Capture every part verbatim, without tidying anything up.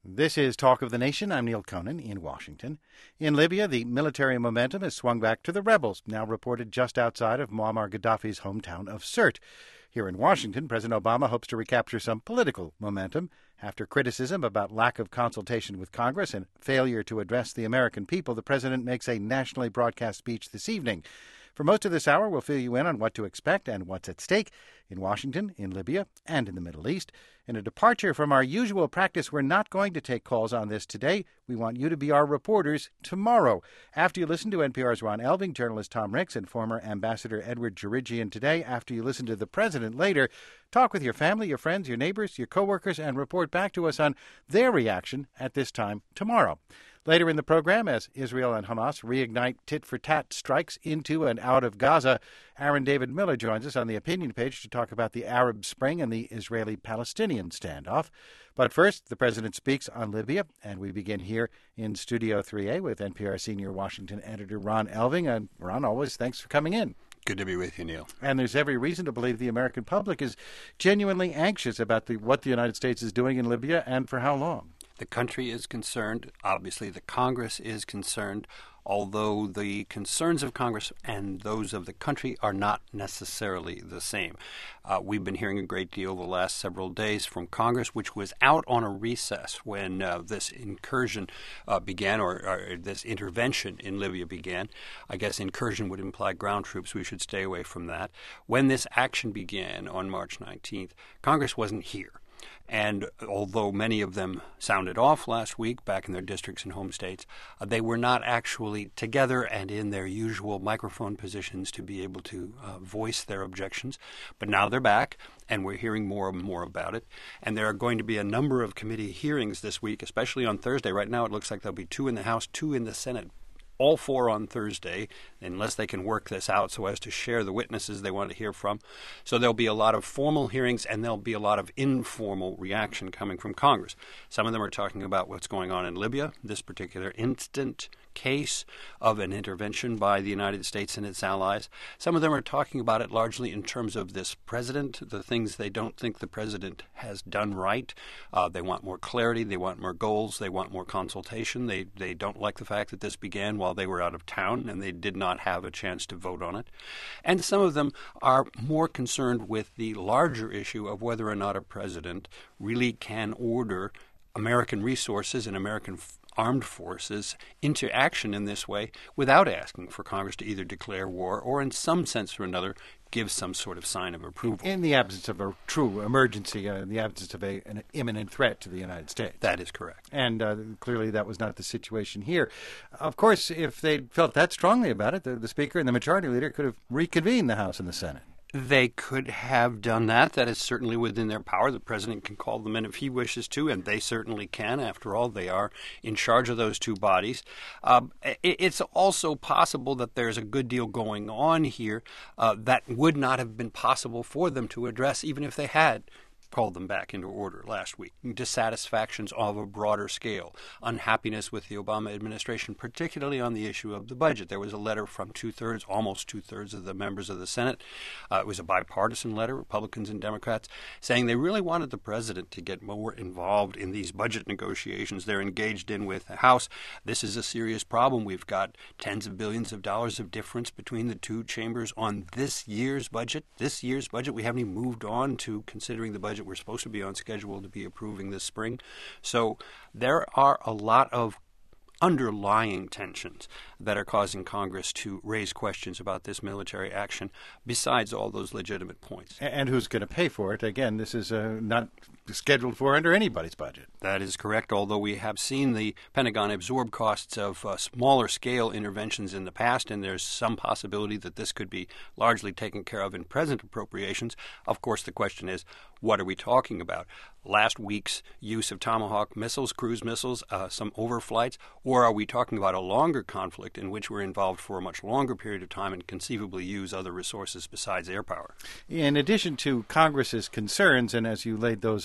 This is Talk of the Nation. I'm Neil Conan in Washington. In Libya, the military momentum has swung back to the rebels, now reported just outside of Muammar Gaddafi's hometown of Sirte. Here in Washington, President Obama hopes to recapture some political momentum after criticism about lack of consultation with Congress and failure to address the American people. The president makes a nationally broadcast speech this evening. For most of this hour, we'll fill you in on what to expect and what's at stake in Washington, in Libya, and in the Middle East. In a departure from our usual practice, we're not going to take calls on this today. We want you to be our reporters tomorrow. After you listen to N P R's Ron Elving, journalist Tom Ricks, and former Ambassador Edward Jerigian today, after you listen to the president later, talk with your family, your friends, your neighbors, your coworkers, and report back to us on their reaction at this time tomorrow. Later in the program, as Israel and Hamas reignite tit-for-tat strikes into and out of Gaza, Aaron David Miller joins us on the opinion page to talk about the Arab Spring and the Israeli-Palestinian standoff. But first, the president speaks on Libya, and we begin here in Studio three A with N P R senior Washington editor Ron Elving. And Ron, always thanks for coming in. Good to be with you, Neil. And there's every reason to believe the American public is genuinely anxious about the, what the United States is doing in Libya and for how long. The country is concerned. Obviously, the Congress is concerned, although the concerns of Congress and those of the country are not necessarily the same. Uh, we've been hearing a great deal the last several days from Congress, which was out on a recess when uh, this incursion uh, began, or, or this intervention in Libya began. I guess incursion would imply ground troops. We should stay away from that. When this action began on March nineteenth, Congress wasn't here. And although many of them sounded off last week back in their districts and home states, uh, they were not actually together and in their usual microphone positions to be able to uh, voice their objections. But now they're back, and we're hearing more and more about it. And there are going to be a number of committee hearings this week, especially on Thursday. Right now it looks like there'll be two in the House, two in the Senate. All four on Thursday, unless they can work this out so as to share the witnesses they want to hear from. So there'll be a lot of formal hearings, and there'll be a lot of informal reaction coming from Congress. Some of them are talking about what's going on in Libya, this particular instant case of an intervention by the United States and its allies. Some of them are talking about it largely in terms of this president, the things they don't think the president has done right. Uh, they want more clarity. They want more goals. They want more consultation. They, they don't like the fact that this began while they were out of town and they did not have a chance to vote on it. And some of them are more concerned with the larger issue of whether or not a president really can order American resources and American f- armed forces into action in this way without asking for Congress to either declare war or, in some sense or another, give some sort of sign of approval. In the absence of a true emergency, uh, in the absence of a, an imminent threat to the United States. That is correct. And uh, clearly that was not the situation here. Of course, if they felt that strongly about it, the, the Speaker and the Majority Leader could have reconvened the House and the Senate. They could have done that. That is certainly within their power. The president can call them in if he wishes to, and they certainly can. After all, they are in charge of those two bodies. Uh, it's also possible that there's a good deal going on here uh, that would not have been possible for them to address even if they had called them back into order last week. Dissatisfactions of a broader scale. Unhappiness with the Obama administration, particularly on the issue of the budget. There was a letter from two-thirds, almost two-thirds of the members of the Senate. Uh, it was a bipartisan letter, Republicans and Democrats, saying they really wanted the president to get more involved in these budget negotiations they're engaged in with the House. This is a serious problem. We've got tens of billions of dollars of difference between the two chambers on this year's budget. This year's budget, we haven't even moved on to considering the budget we're supposed to be on schedule to be approving this spring. So there are a lot of underlying tensions that are causing Congress to raise questions about this military action, besides all those legitimate points. And who's going to pay for it? Again, this is uh, not scheduled for under anybody's budget. That is correct, although we have seen the Pentagon absorb costs of uh, smaller scale interventions in the past, and there's some possibility that this could be largely taken care of in present appropriations. Of course, the question is, what are we talking about? Last week's use of Tomahawk missiles, cruise missiles, uh, some overflights, or are we talking about a longer conflict in which we're involved for a much longer period of time and conceivably use other resources besides air power? In addition to Congress's concerns, and as you laid those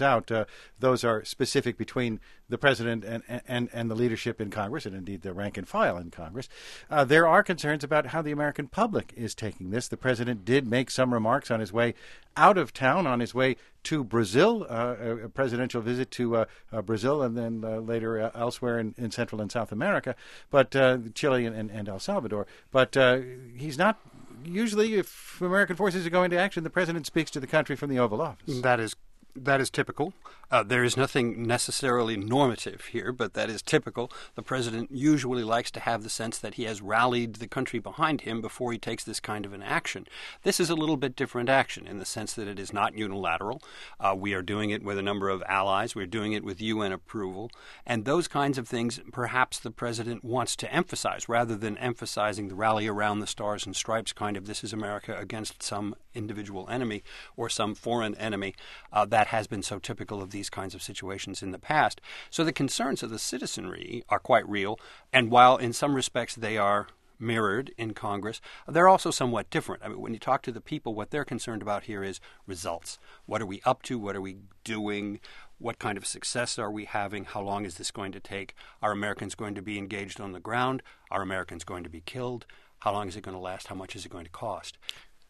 out, uh, those are specific between the president and, and, and the leadership in Congress, and indeed the rank and file in Congress. Uh, there are concerns about how the American public is taking this. The president did make some remarks on his way out of town, on his way to Brazil, uh, a presidential visit to uh, uh, Brazil, and then uh, later uh, elsewhere in, in Central and South America, but uh, Chile and, and El Salvador. But uh, he's not. Usually, if American forces are going to action, the president speaks to the country from the Oval Office. That is That is typical. Uh, there is nothing necessarily normative here, but that is typical. The president usually likes to have the sense that he has rallied the country behind him before he takes this kind of an action. This is a little bit different action in the sense that it is not unilateral. Uh, we are doing it with a number of allies. We're doing it with U N approval. And those kinds of things perhaps the president wants to emphasize rather than emphasizing the rally around the stars and stripes kind of this is America against some individual enemy or some foreign enemy. Uh, that has been so typical of these kinds of situations in the past. So the concerns of the citizenry are quite real, and while in some respects they are mirrored in Congress, they're also somewhat different. I mean, when you talk to the people, what they're concerned about here is results. What are we up to? What are we doing? What kind of success are we having? How long is this going to take? Are Americans going to be engaged on the ground? Are Americans going to be killed? How long is it going to last? How much is it going to cost?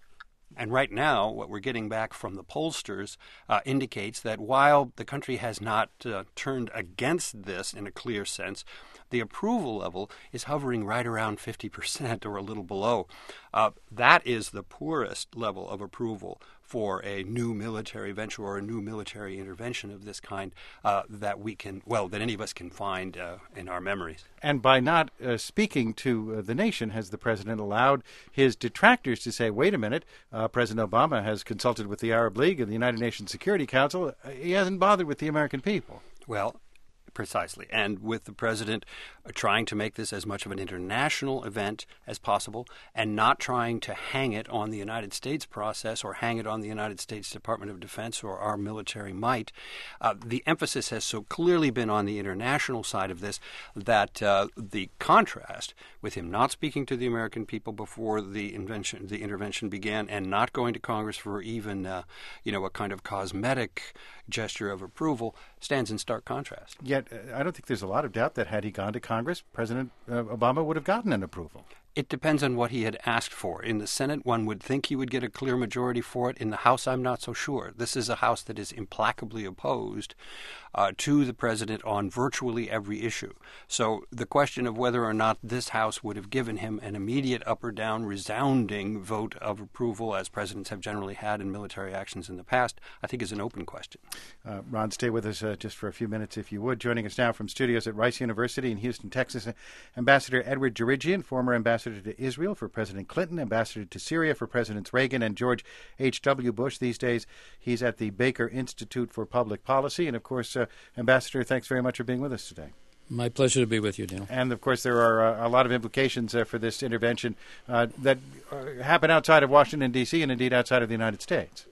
And right now, what we're getting back from the pollsters uh, indicates that while the country has not uh, turned against this in a clear sense, the approval level is hovering right around fifty percent or a little below. Uh, that is the poorest level of approval for a new military venture or a new military intervention of this kind uh, that we can, well, that any of us can find uh, in our memories. And by not uh, speaking to uh, the nation, has the president allowed his detractors to say, wait a minute, uh, President Obama has consulted with the Arab League and the United Nations Security Council. He hasn't bothered with the American people. Well, precisely. And with the president uh, trying to make this as much of an international event as possible and not trying to hang it on the United States process or hang it on the United States Department of Defense or our military might, uh, the emphasis has so clearly been on the international side of this that uh, the contrast with him not speaking to the American people before the invention, the intervention began and not going to Congress for even, uh, you know, a kind of cosmetic gesture of approval stands in stark contrast. Yet, uh, I don't think there's a lot of doubt that had he gone to Congress, President uh, Obama would have gotten an approval. It depends on what he had asked for. In the Senate, one would think he would get a clear majority for it. In the House, I'm not so sure. This is a House that is implacably opposed uh, to the president on virtually every issue. So the question of whether or not this House would have given him an immediate up or down resounding vote of approval, as presidents have generally had in military actions in the past, I think is an open question. Uh, Ron, stay with us uh, just for a few minutes, if you would. Joining us now from studios at Rice University in Houston, Texas, Ambassador Edward Djerejian, former ambassador to Israel for President Clinton, ambassador to Syria for Presidents Reagan and George H W. Bush. These days, he's at the Baker Institute for Public Policy. And, of course, uh, Ambassador, thanks very much for being with us today. My pleasure to be with you, Neil. And, of course, there are uh, a lot of implications uh, for this intervention uh, that uh, happen outside of Washington, D C, and indeed outside of the United States.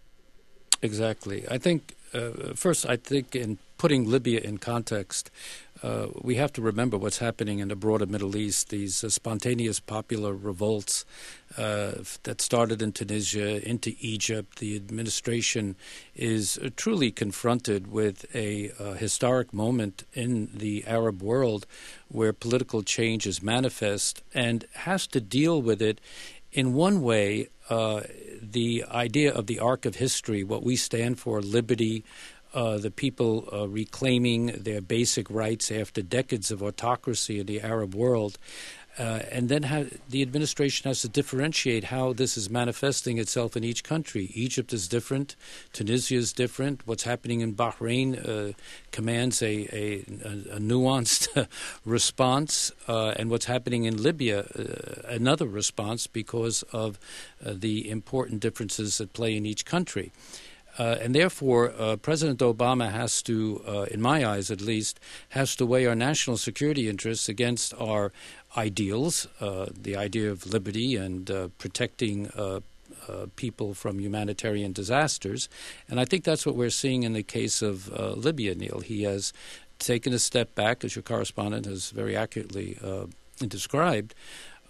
Exactly. I think, uh, first, I think in putting Libya in context, uh, we have to remember what's happening in the broader Middle East, these uh, spontaneous popular revolts uh, that started in Tunisia, into Egypt. The administration is uh, truly confronted with a uh, historic moment in the Arab world where political change is manifest and has to deal with it in one way. Uh, the idea of the arc of history, what we stand for, liberty, Uh, the people uh, reclaiming their basic rights after decades of autocracy in the Arab world. Uh, and then ha- the administration has to differentiate how this is manifesting itself in each country. Egypt is different. Tunisia is different. What's happening in Bahrain uh, commands a, a, a nuanced response. Uh, and what's happening in Libya, uh, another response because of uh, the important differences at play in each country. Uh, and therefore, uh, President Obama has to, uh, in my eyes at least, has to weigh our national security interests against our ideals, uh, the idea of liberty and uh, protecting uh, uh, people from humanitarian disasters. And I think that's what we're seeing in the case of uh, Libya, Neil. He has taken a step back, as your correspondent has very accurately uh, described,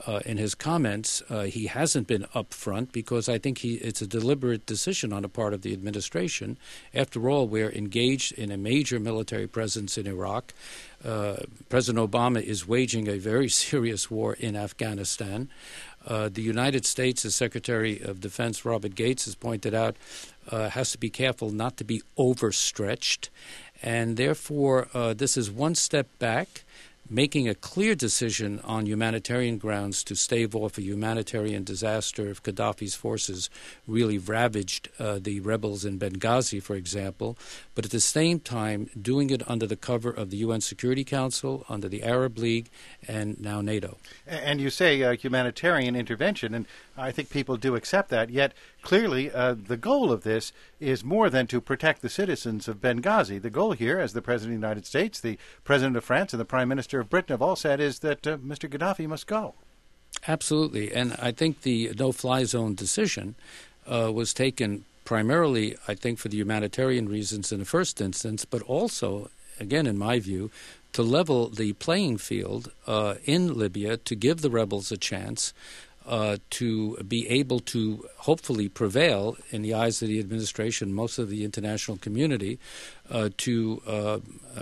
uh, in his comments, uh, he hasn't been upfront because I think he it's a deliberate decision on the part of the administration. After all, we're engaged in a major military presence in Iraq. Uh, President Obama is waging a very serious war in Afghanistan. Uh, the United States, as Secretary of Defense Robert Gates has pointed out, uh, has to be careful not to be overstretched. And therefore, uh, this is one step back, making a clear decision on humanitarian grounds to stave off a humanitarian disaster if Gaddafi's forces really ravaged uh, the rebels in Benghazi, for example, but at the same time doing it under the cover of the U N Security Council, under the Arab League, and now NATO. And you say uh, humanitarian intervention, and I think people do accept that, yet clearly uh, the goal of this is more than to protect the citizens of Benghazi. The goal here, as the President of the United States, the President of France, and the Prime Minister of Britain have all said, is that uh, Mister Gaddafi must go. Absolutely. And I think the no-fly zone decision uh, was taken primarily, I think, for the humanitarian reasons in the first instance, but also, again, in my view, to level the playing field uh, in Libya, to give the rebels a chance uh, to be able to hopefully prevail in the eyes of the administration, most of the international community, uh, to uh, uh,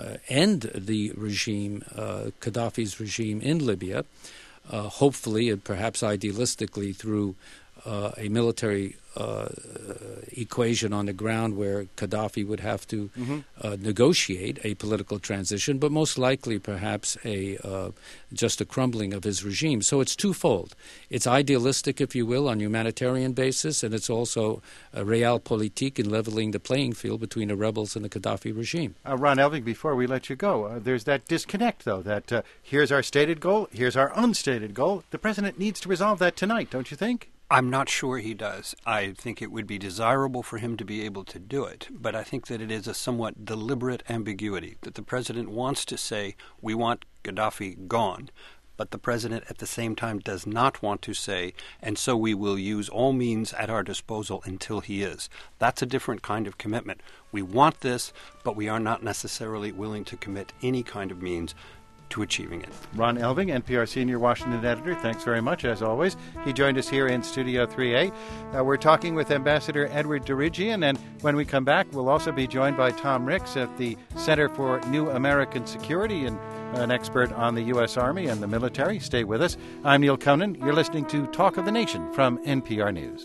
end the regime, uh, Gaddafi's regime in Libya, uh, hopefully and perhaps idealistically through uh, a military uh, equation on the ground where Gaddafi would have to mm-hmm. uh, negotiate a political transition, but most likely perhaps a uh, just a crumbling of his regime. So it's twofold. It's idealistic, if you will, on humanitarian basis, and it's also a realpolitik in leveling the playing field between the rebels and the Gaddafi regime. Uh, Ron Elving, before we let you go, uh, there's that disconnect, though, that uh, here's our stated goal, here's our unstated goal. The President needs to resolve that tonight, don't you think? I'm not sure he does. I think it would be desirable for him to be able to do it, but I think that it is a somewhat deliberate ambiguity, that the president wants to say, we want Gaddafi gone, but the president at the same time does not want to say, and so we will use all means at our disposal until he is. That's a different kind of commitment. We want this, but we are not necessarily willing to commit any kind of means to achieving it. Ron Elving, N P R senior Washington editor, thanks very much, as always. He joined us here in Studio three A. Uh, we're talking with Ambassador Edward Dirigian, and when we come back, we'll also be joined by Tom Ricks at the Center for New American Security, and an expert on the U S Army and the military. Stay with us. I'm Neil Conan. You're listening to Talk of the Nation from N P R News.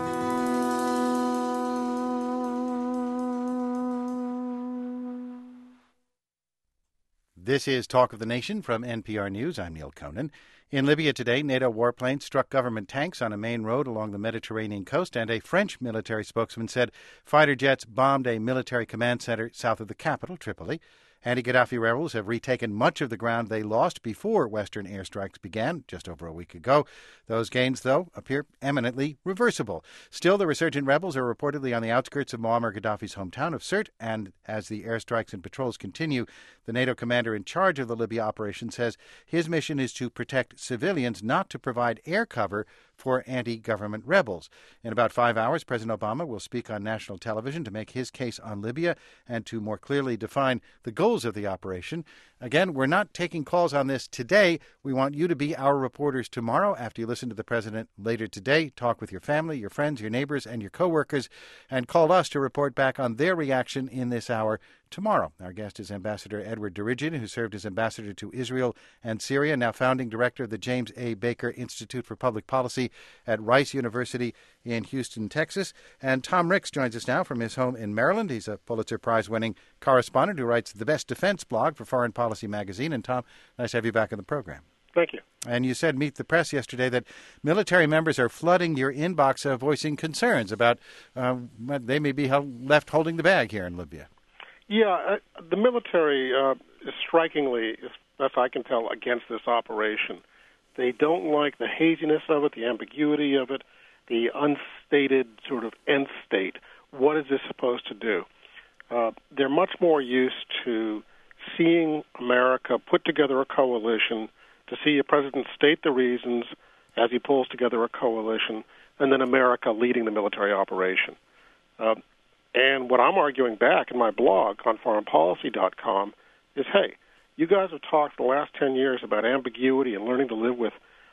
This is Talk of the Nation from N P R News. I'm Neil Conan. In Libya today, NATO warplanes struck government tanks on a main road along the Mediterranean coast, and a French military spokesman said fighter jets bombed a military command center south of the capital, Tripoli. Anti-Gaddafi rebels have retaken much of the ground they lost before Western airstrikes began just over a week ago. Those gains, though, appear eminently reversible. Still, the resurgent rebels are reportedly on the outskirts of Muammar Gaddafi's hometown of Sirte, and as the airstrikes and patrols continue, the NATO commander in charge of the Libya operation says his mission is to protect civilians, not to provide air cover for anti-government rebels. In about five hours, President Obama will speak on national television to make his case on Libya and to more clearly define the goals of the operation. Again, we're not taking calls on this today. We want you to be our reporters tomorrow after you listen to the president later today. Talk with your family, your friends, your neighbors, and your coworkers, and call us to report back on their reaction in this hour tomorrow. Our guest is Ambassador Edward Dirigian, who served as ambassador to Israel and Syria, now founding director of the James A. Baker Institute for Public Policy at Rice University in Houston, Texas. And Tom Ricks joins us now from his home in Maryland. He's a Pulitzer Prize-winning correspondent who writes the Best Defense blog for Foreign Policy magazine. And Tom, nice to have you back in the program. Thank you. And you said, Meet the Press yesterday, that military members are flooding your inbox uh, voicing concerns about uh, they may be held, left holding the bag here in Libya. Yeah, uh, the military uh, is strikingly, as best I can tell, against this operation. They don't like the haziness of it, the ambiguity of it, the unstated sort of end state. What is this supposed to do? Uh, they're much more used to seeing America put together a coalition, to see a president state the reasons as he pulls together a coalition, and then America leading the military operation. Uh, and what I'm arguing back in my blog on foreign policy dot com is, hey, you guys have talked for the last ten years about ambiguity and learning to live with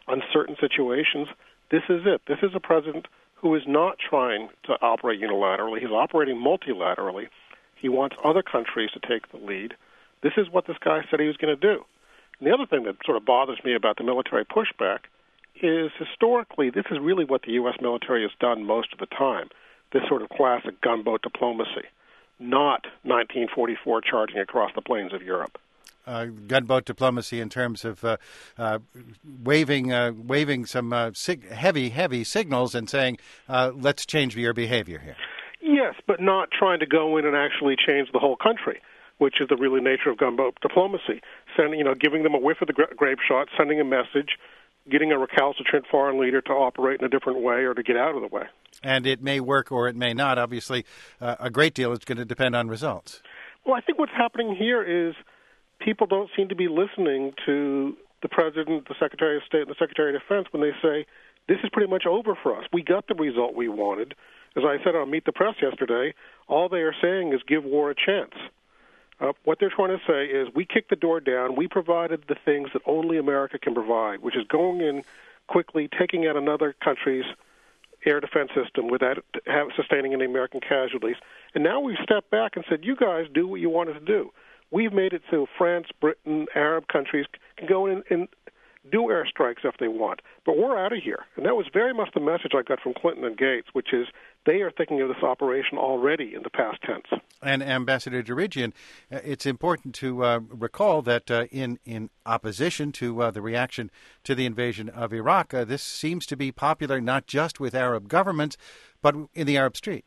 uncertain situations, this is it. This is a president who is not trying to operate unilaterally. He's operating multilaterally. He wants other countries to take the lead. This is what this guy said he was going to do. And the other thing that sort of bothers me about the military pushback is historically this is really what the U S military has done most of the time, this sort of classic gunboat diplomacy, not nineteen forty-four charging across the plains of Europe. Uh, gunboat diplomacy in terms of uh, uh, waving uh, waving some uh, sig- heavy, heavy signals and saying, uh, let's change your behavior here. Yes, but not trying to go in and actually change the whole country, which is the really nature of gunboat diplomacy. Sending, you know, giving them a whiff of the gra- grape shot, sending a message, getting a recalcitrant foreign leader to operate in a different way or to get out of the way. And it may work or it may not. Obviously, uh, a great deal is going to depend on results. Well, I think what's happening here is people don't seem to be listening to the President, the Secretary of State, and the Secretary of Defense when they say, this is pretty much over for us. We got the result we wanted. As I said on Meet the Press yesterday, all they are saying is give war a chance. Uh, what they're trying to say is we kicked the door down. We provided the things that only America can provide, which is going in quickly, taking out another country's air defense system without have, sustaining any American casualties. And now we've stepped back and said, you guys do what you wanted to do. We've made it so France, Britain, Arab countries can go in and do airstrikes if they want. But we're out of here. And that was very much the message I got from Clinton and Gates, which is they are thinking of this operation already in the past tense. And Ambassador Derigian, uh, it's important to uh, recall that uh, in, in opposition to uh, the reaction to the invasion of Iraq, uh, this seems to be popular not just with Arab governments, but in the Arab street.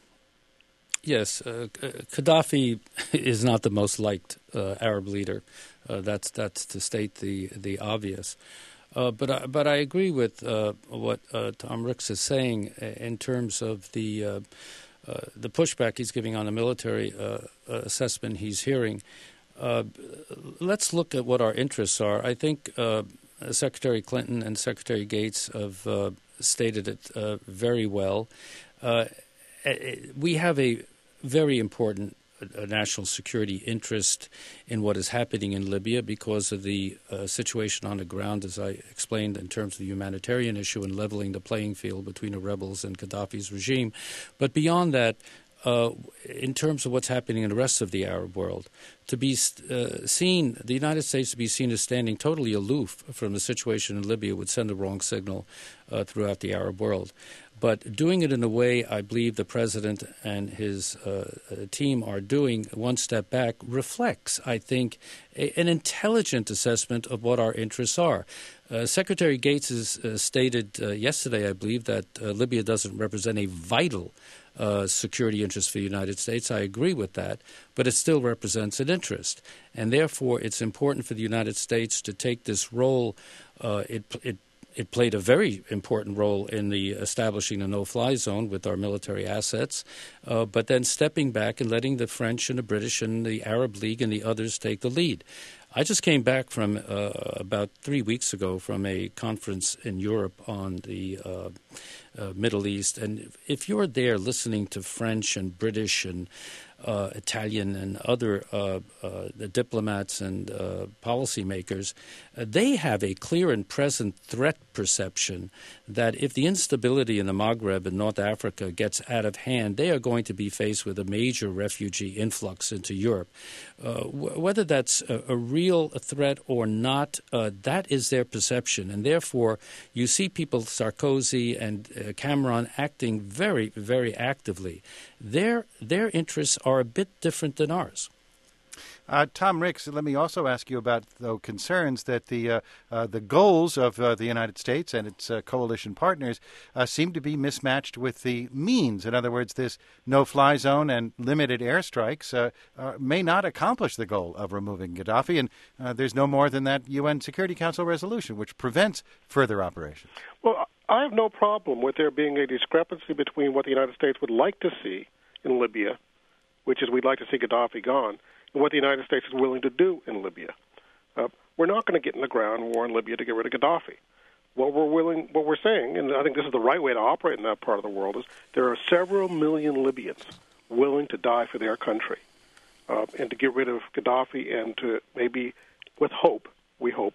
Yes, uh, Gaddafi is not the most liked uh, Arab leader. Uh, that's that's to state the the obvious. Uh, but I, but I agree with uh, what uh, Tom Ricks is saying in terms of the uh, uh, the pushback he's giving on the military uh, assessment he's hearing. Uh, let's look at what our interests are. I think uh, Secretary Clinton and Secretary Gates have uh, stated it uh, very well. Uh, we have a very important uh, national security interest in what is happening in Libya because of the uh, situation on the ground, as I explained, in terms of the humanitarian issue and leveling the playing field between the rebels and Gaddafi's regime. But beyond that, uh, in terms of what's happening in the rest of the Arab world, to be uh, seen, the United States to be seen as standing totally aloof from the situation in Libya would send the wrong signal uh, throughout the Arab world. But doing it in a way I believe the President and his uh, team are doing one step back reflects, I think, a, an intelligent assessment of what our interests are. Uh, Secretary Gates has uh, stated uh, yesterday, I believe, that uh, Libya doesn't represent a vital uh, security interest for the United States. I agree with that, but it still represents an interest. And therefore, it's important for the United States to take this role. Uh, it, it It played a very important role in the establishing a no-fly zone with our military assets, uh, but then stepping back and letting the French and the British and the Arab League and the others take the lead. I just came back from uh, about three weeks ago from a conference in Europe on the uh, uh, Middle East, and if you're there listening to French and British and Uh, Italian and other uh, uh, the diplomats and uh, policymakers, uh, they have a clear and present threat perception that if the instability in the Maghreb and North Africa gets out of hand, they are going to be faced with a major refugee influx into Europe. Uh, w- whether that's a, a real threat or not, uh, that is their perception. And therefore, you see people, Sarkozy and uh, Cameron, acting very, very actively. Their their interests are a bit different than ours. Uh, Tom Ricks, let me also ask you about, though, concerns that the uh, uh, the goals of uh, the United States and its uh, coalition partners uh, seem to be mismatched with the means. In other words, this no-fly zone and limited airstrikes uh, uh, may not accomplish the goal of removing Gaddafi, and uh, there's no more than that U N Security Council resolution, which prevents further operations. Well, I have no problem with there being a discrepancy between what the United States would like to see in Libya, which is we'd like to see Gaddafi gone, and what the United States is willing to do in Libya. Uh, we're not going to get in the ground war in Libya to get rid of Gaddafi. What we're willing, what we're saying, and I think this is the right way to operate in that part of the world, is there are several million Libyans willing to die for their country, uh, and to get rid of Gaddafi and to maybe, with hope, we hope,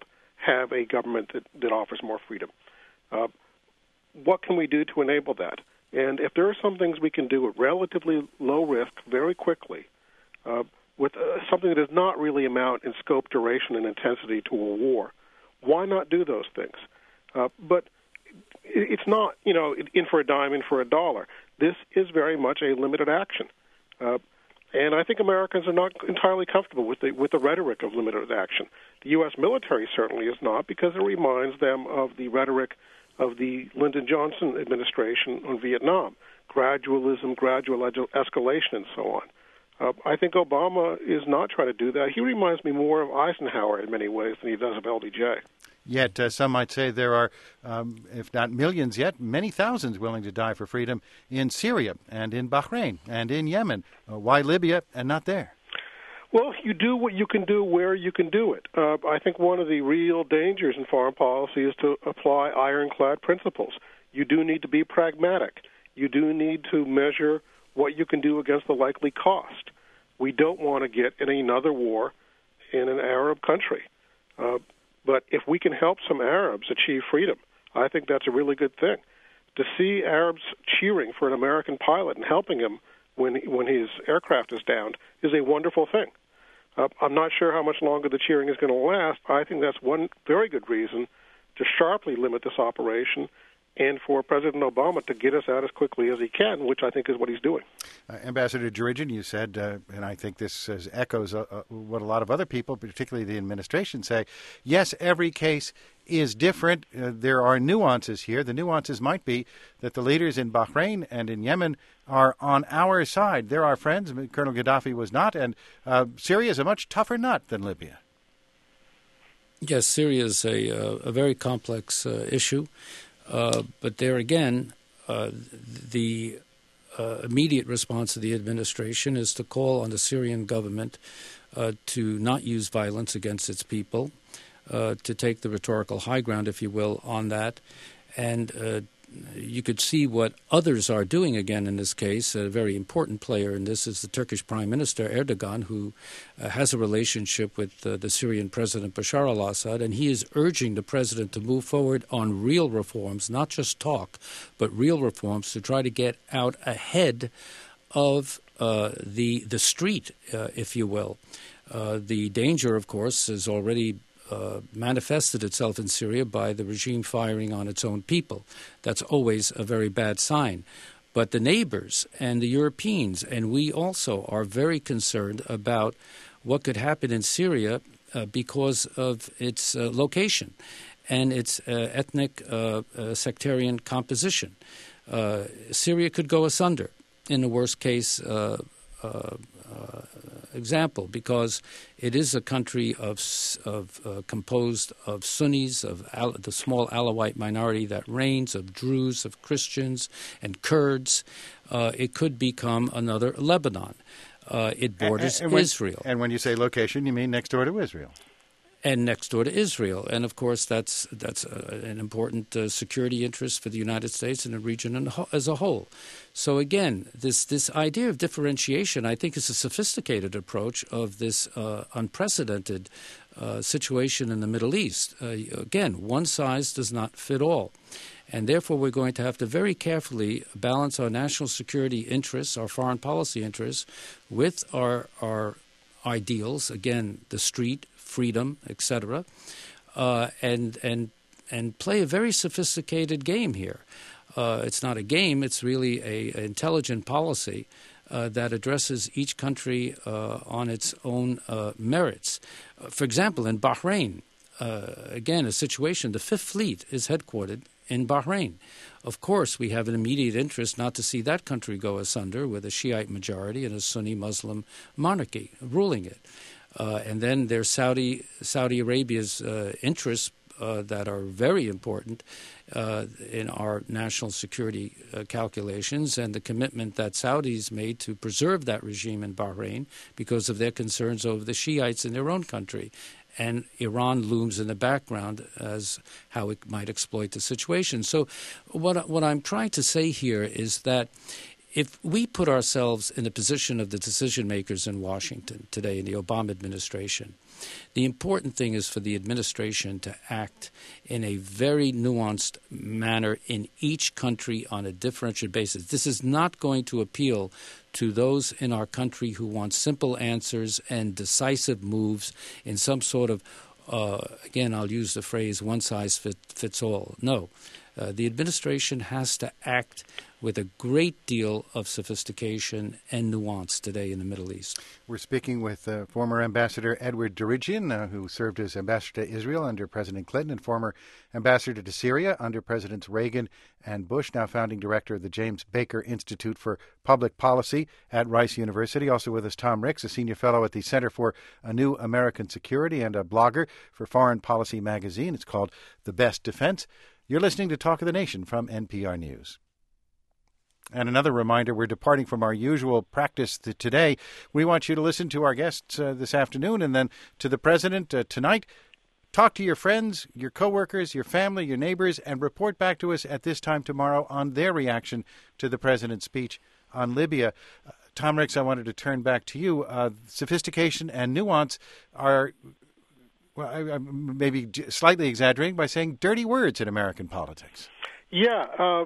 have a government that, that offers more freedom. Uh, what can we do to enable that? And if there are some things we can do at relatively low risk very quickly, uh, with uh, something that does not really amount in scope, duration, and intensity to a war, why not do those things? Uh, but it's not, you know, in for a dime, in for a dollar. This is very much a limited action. Uh, and I think Americans are not entirely comfortable with the with the rhetoric of limited action. The U S military certainly is not, because it reminds them of the rhetoric of the Lyndon Johnson administration on Vietnam, gradualism, gradual escalation, and so on. Uh, I think Obama is not trying to do that. He reminds me more of Eisenhower in many ways than he does of L B J. Yet uh, some might say there are, um, if not millions yet, many thousands willing to die for freedom in Syria and in Bahrain and in Yemen. Uh, why Libya and not there? Well, you do what you can do where you can do it. Uh, I think one of the real dangers in foreign policy is to apply ironclad principles. You do need to be pragmatic. You do need to measure what you can do against the likely cost. We don't want to get in another war in an Arab country. Uh, but if we can help some Arabs achieve freedom, I think that's a really good thing. To see Arabs cheering for an American pilot and helping him when when his aircraft is downed is a wonderful thing. Uh, I'm not sure how much longer the cheering is going to last. I think that's one very good reason to sharply limit this operation and for President Obama to get us out as quickly as he can, which I think is what he's doing. Uh, Ambassador Jurijan, you said, uh, and I think this uh, echoes uh, uh, what a lot of other people, particularly the administration, say, yes, every case is different. Uh, there are nuances here. The nuances might be that the leaders in Bahrain and in Yemen are on our side. They're our friends. Colonel Gaddafi was not, and uh, Syria is a much tougher nut than Libya. Yes, Syria is a, uh, a very complex uh, issue. Uh, but there again, uh, the uh, immediate response of the administration is to call on the Syrian government uh, to not use violence against its people, uh, to take the rhetorical high ground, if you will, on that. And uh, you could see what others are doing again in this case. A very important player in this is the Turkish Prime Minister Erdogan, who uh, has a relationship with uh, the Syrian President Bashar al-Assad, and he is urging the president to move forward on real reforms, not just talk, but real reforms to try to get out ahead of uh, the the street, uh, if you will. Uh, the danger, of course, is already Uh, manifested itself in Syria by the regime firing on its own people. That's always a very bad sign. But the neighbors and the Europeans and we also are very concerned about what could happen in Syria uh, because of its uh, location and its uh, ethnic uh, uh, sectarian composition. Uh, Syria could go asunder in the worst case uh, uh, uh, example, because it is a country of, of uh, composed of Sunnis, of Al- the small Alawite minority that reigns, of Druze, of Christians, and Kurds. Uh, it could become another Lebanon. Uh, it borders and, and when, Israel. And when you say location, you mean next door to Israel. And next door to Israel. And, of course, that's that's uh, an important uh, security interest for the United States and the region as a whole. So, again, this, this idea of differentiation, I think, is a sophisticated approach of this uh, unprecedented uh, situation in the Middle East. Uh, again, one size does not fit all. And therefore, we're going to have to very carefully balance our national security interests, our foreign policy interests, with our our ideals, again, the street, freedom, et cetera, uh, and and and play a very sophisticated game here. Uh, it's not a game; it's really a, a intelligent policy uh, that addresses each country uh, on its own uh, merits. Uh, for example, in Bahrain, uh, again, a situation: the Fifth Fleet is headquartered in Bahrain. Of course, we have an immediate interest not to see that country go asunder with a Shiite majority and a Sunni Muslim monarchy ruling it. Uh, and then there's Saudi Saudi Arabia's uh, interests uh, that are very important uh, in our national security uh, calculations, and the commitment that Saudis made to preserve that regime in Bahrain because of their concerns over the Shiites in their own country. And Iran looms in the background as how it might exploit the situation. So what what I'm trying to say here is that if we put ourselves in the position of the decision makers in Washington today in the Obama administration, the important thing is for the administration to act in a very nuanced manner in each country on a differentiated basis. This is not going to appeal to those in our country who want simple answers and decisive moves in some sort of, uh, again, I'll use the phrase one size fit, fits all. No. Uh, the administration has to act with a great deal of sophistication and nuance today in the Middle East. We're speaking with uh, former Ambassador Edward Djerejian, uh, who served as ambassador to Israel under President Clinton, and former ambassador to Syria under Presidents Reagan and Bush, now founding director of the James Baker Institute for Public Policy at Rice University. Also with us, Tom Ricks, a senior fellow at the Center for a New American Security and a blogger for Foreign Policy magazine. It's called The Best Defense. You're listening to Talk of the Nation from N P R News. And another reminder, we're departing from our usual practice today. We want you to listen to our guests uh, this afternoon and then to the president uh, tonight. Talk to your friends, your coworkers, your family, your neighbors, and report back to us at this time tomorrow on their reaction to the president's speech on Libya. Uh, Tom Ricks, I wanted to turn back to you. Uh, sophistication and nuance are, well, I, I maybe slightly exaggerating by saying dirty words in American politics. Yeah, uh,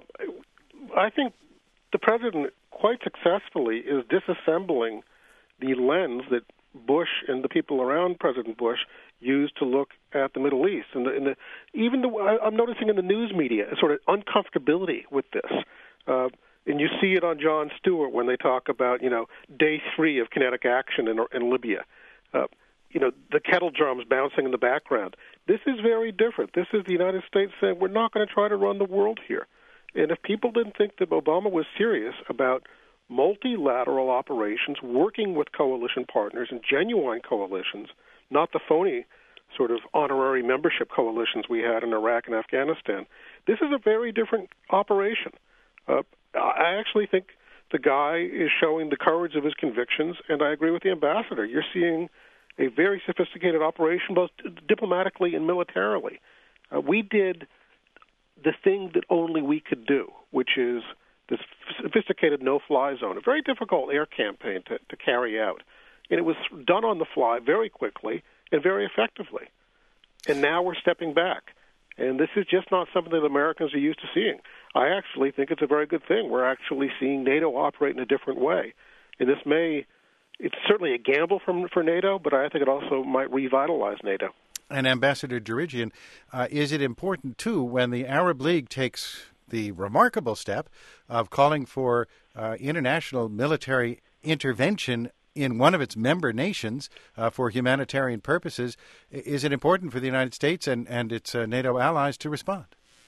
I think the president quite successfully is disassembling the lens that Bush and the people around President Bush used to look at the Middle East. And, the, and the, even the, I'm noticing in the news media a sort of uncomfortability with this. Uh, and you see it on Jon Stewart when they talk about, you know, day three of kinetic action in, in Libya. Uh, you know, the kettle drums bouncing in the background. This is very different. This is the United States saying we're not going to try to run the world here. And if people didn't think that Obama was serious about multilateral operations, working with coalition partners and genuine coalitions, not the phony sort of honorary membership coalitions we had in Iraq and Afghanistan, this is a very different operation. Uh, I actually think the guy is showing the courage of his convictions, and I agree with the ambassador. You're seeing a very sophisticated operation, both diplomatically and militarily. Uh, we did the thing that only we could do, which is this sophisticated no-fly zone, a very difficult air campaign to, to carry out. And it was done on the fly very quickly and very effectively. And now we're stepping back. And this is just not something that Americans are used to seeing. I actually think it's a very good thing. We're actually seeing NATO operate in a different way. And this may, it's certainly a gamble from, for NATO, but I think it also might revitalize NATO. And Ambassador Djerejian, uh, is it important, too, when the Arab League takes the remarkable step of calling for uh, international military intervention in one of its member nations uh, for humanitarian purposes, is it important for the United States and, and its uh, NATO allies to respond?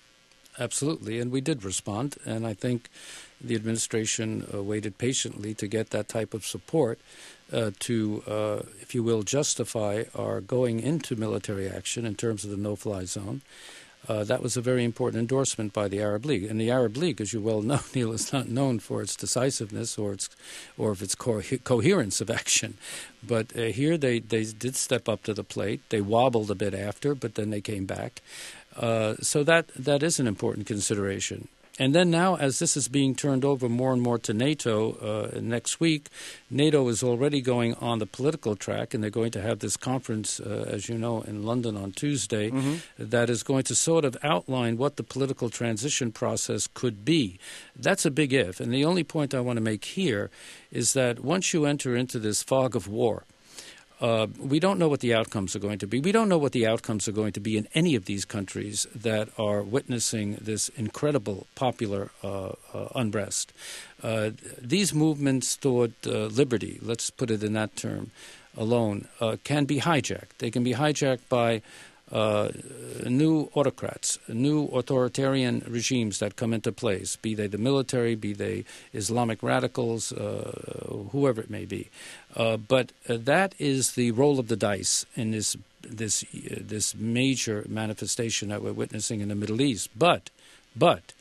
Absolutely, and we did respond, and I think the administration uh, waited patiently to get that type of support uh, to, uh, if you will, justify our going into military action in terms of the no-fly zone. Uh, that was a very important endorsement by the Arab League. And the Arab League, as you well know, Neil, is not known for its decisiveness or its or of its co- coherence of action. But uh, here they, they did step up to the plate. They wobbled a bit after, but then they came back. Uh, so that that is an important consideration. And then now, as this is being turned over more and more to NATO uh, next week, NATO is already going on the political track, and they're going to have this conference, uh, as you know, in London on Tuesday, mm-hmm. that is going to sort of outline what the political transition process could be. That's a big if. And the only point I want to make here is that once you enter into this fog of war, Uh, we don't know what the outcomes are going to be. We don't know what the outcomes are going to be in any of these countries that are witnessing this incredible popular uh, uh, unrest. Uh, these movements toward uh, liberty, let's put it in that term alone, uh, can be hijacked. They can be hijacked by Uh, new autocrats, new authoritarian regimes that come into place, be they the military, be they Islamic radicals, uh, whoever it may be. Uh, but uh, that is the roll of the dice in this this uh, this major manifestation that we're witnessing in the Middle East. But, but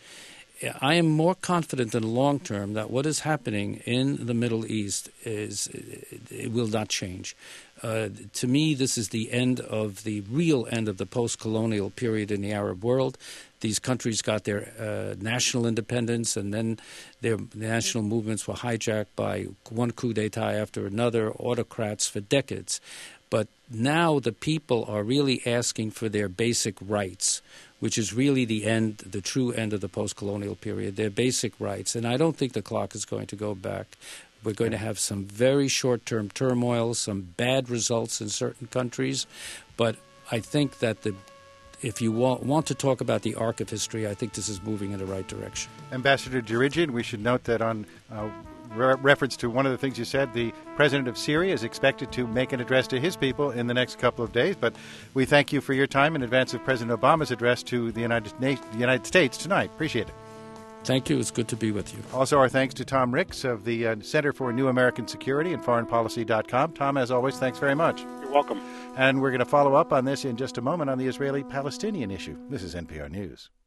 I am more confident in the long term that what is happening in the Middle East is it will not change. Uh, to me, this is the end of the real end of the post-colonial period in the Arab world. These countries got their uh, national independence, and then their national movements were hijacked by one coup d'etat after another, autocrats for decades. But now the people are really asking for their basic rights, which is really the end, the true end of the post-colonial period, their basic rights. And I don't think the clock is going to go back. We're going to have some very short-term turmoil, some bad results in certain countries. But I think that the if you want, want to talk about the arc of history, I think this is moving in the right direction. Ambassador Djeridjian, we should note that on uh, re- reference to one of the things you said, the president of Syria is expected to make an address to his people in the next couple of days. But we thank you for your time in advance of President Obama's address to the United, Na- the United States tonight. Appreciate it. Thank you. It's good to be with you. Also, our thanks to Tom Ricks of the uh, Center for New American Security and Foreign Policy dot com. Tom, as always, thanks very much. You're welcome. And we're going to follow up on this in just a moment on the Israeli-Palestinian issue. This is N P R News.